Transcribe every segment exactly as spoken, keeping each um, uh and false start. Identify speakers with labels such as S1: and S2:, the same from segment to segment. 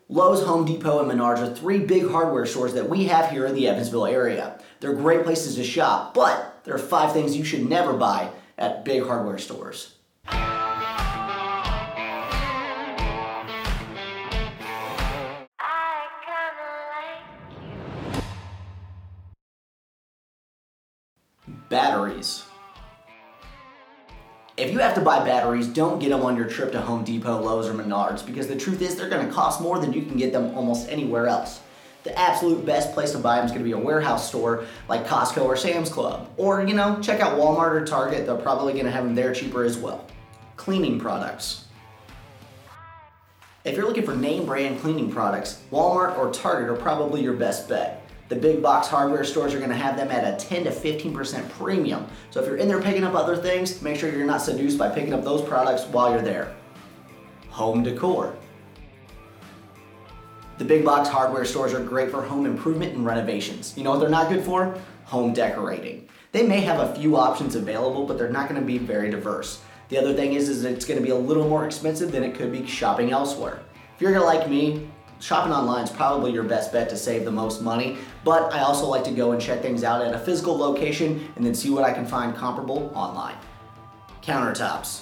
S1: Lowe's, Home Depot, and Menards are three big hardware stores that we have here in the Evansville area. They're great places to shop, but there are five things you should never buy at big hardware stores. Batteries. If you have to buy batteries, don't get them on your trip to Home Depot, Lowe's, or Menards, because the truth is they're going to cost more than you can get them almost anywhere else. The absolute best place to buy them is going to be a warehouse store like Costco or Sam's Club. Or, you know, check out Walmart or Target. They're probably going to have them there cheaper as well. Cleaning products. If you're looking for name brand cleaning products, Walmart or Target are probably your best bet. The big box hardware stores are going to have them at a ten to fifteen percent premium. So if you're in there picking up other things, make sure you're not seduced by picking up those products while you're there. Home decor. The big box hardware stores are great for home improvement and renovations. You know what they're not good for? Home decorating. They may have a few options available, but they're not going to be very diverse. The other thing is, is that it's going to be a little more expensive than it could be shopping elsewhere. If you're like me, shopping online is probably your best bet to save the most money, but I also like to go and check things out at a physical location and then see what I can find comparable online. Countertops.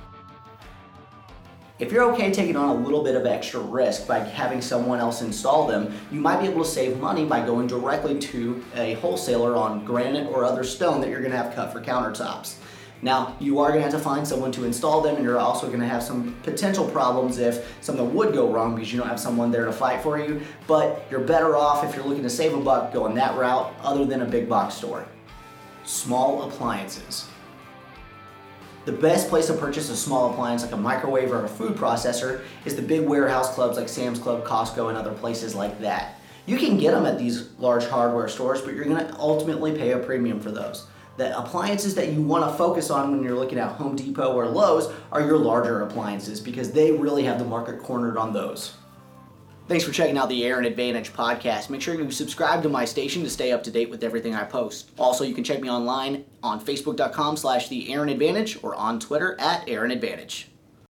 S1: If you're okay taking on a little bit of extra risk by having someone else install them, you might be able to save money by going directly to a wholesaler on granite or other stone that you're going to have cut for countertops. Now, you are going to have to find someone to install them, and you're also going to have some potential problems if something would go wrong because you don't have someone there to fight for you, but you're better off if you're looking to save a buck going that route other than a big box store. Small appliances. The best place to purchase a small appliance like a microwave or a food processor is the big warehouse clubs like Sam's Club, Costco, and other places like that. You can get them at these large hardware stores, but you're going to ultimately pay a premium for those. The appliances that you want to focus on when you're looking at Home Depot or Lowe's are your larger appliances because they really have the market cornered on those. Thanks for checking out the Aaron Advantage podcast. Make sure you subscribe to my station to stay up to date with everything I post. Also, you can check me online on facebook dot com slash the Aaron Advantage or on Twitter at Aaron Advantage.